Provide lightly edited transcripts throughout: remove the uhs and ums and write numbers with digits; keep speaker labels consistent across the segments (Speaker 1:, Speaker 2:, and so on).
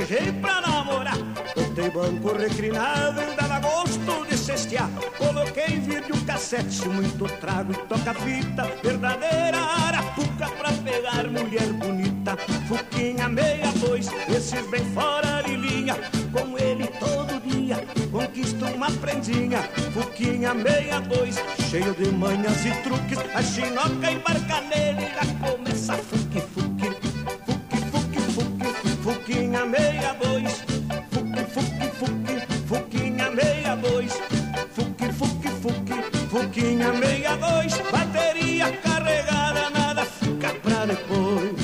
Speaker 1: arranjei pra namorar. Botei banco reclinável, dava gosto de cestear. Coloquei vídeo cassete, muito trago e toca-fita. Verdadeira arapuca pra pegar mulher bonita. Fuquinha 62, esses bem fora de linha. Com ele todo dia conquisto uma prendinha. Fuquinha 62, cheio de manhas e truques. A chinoca embarca nele, já começa fuque, fuque. Fuque, fuque, fuque, fuquinha 62. Fuque, fuque, fuque, fuquinha 62. Fuque, fuque, fuque, fuquinha 62. Bateria carregada, nada fica pra depois.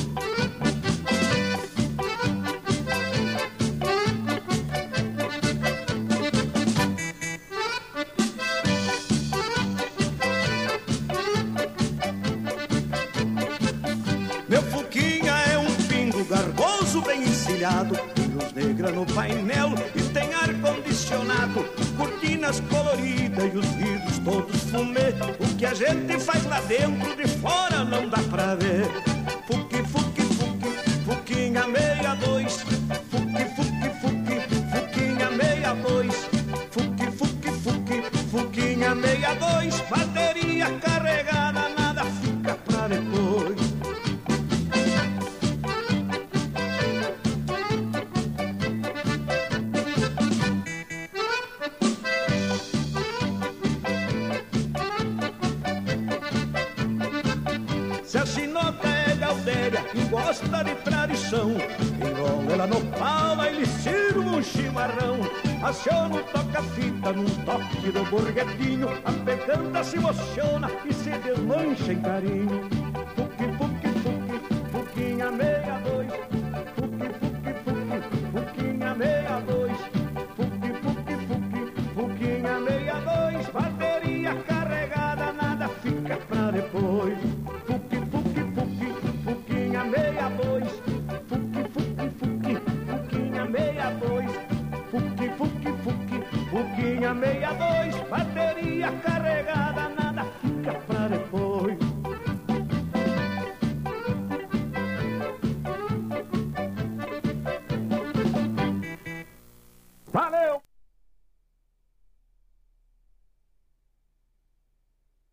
Speaker 1: Meu Fuquinha é um pingo garboso bem encilhado, luz negra no painel e tem ar-condicionado, cortinas coloridas e os vidros todos fumê. O que a gente faz lá dentro, de fora não dá pra ver. Fuque, fuque, fuque, Fuquinha 62. Fuque, fuque, fuque, Fuquinha 62. Fuque, fuque, fuque, Fuquinha 62. Bateria carregada, nada fica pra depois. Se a chinoca é gaudéria e gosta de tradição, enrola ela no pau, ele sirva um chimarrão. Aciona o toca-fita num toque do borguetinho, a peganda se emociona e se desmancha em carinho.